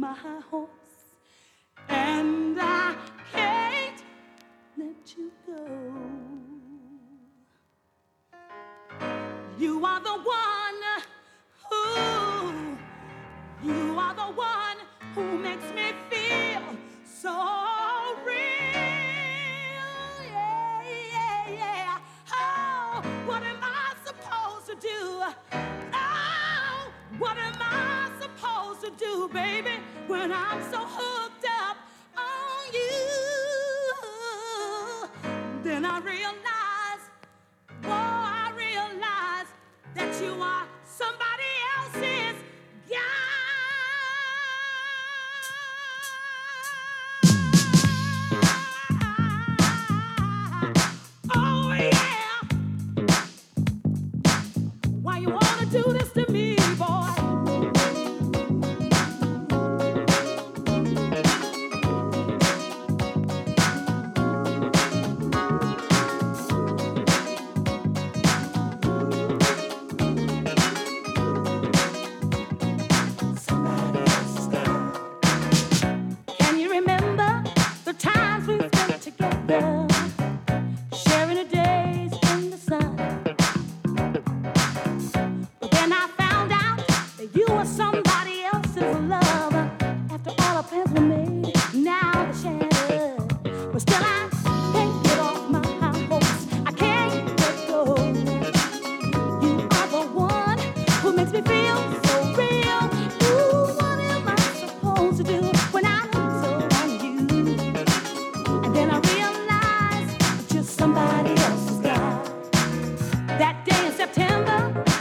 my horse, and I can't let you go. You are the one who makes me feel so real. Yeah, yeah, yeah. Oh, what am I supposed to do? Oh, what am I supposed to do, baby, when I'm so hooked up on you? Then I realize, I realize that you are somebody else's guy. Oh yeah. Why you wanna do this to me, boy? Can you remember the times we spent together, sharing the days in the sun? But then I found out that you were somebody else's lover. After all our plans were made, now they're shattered. But still I can't get off my high horse. I can't let go. You are the one who makes me feel so real. Ooh, what am I supposed to do when I'm so on you? And then I realize that you're somebody else's guy. That day in September,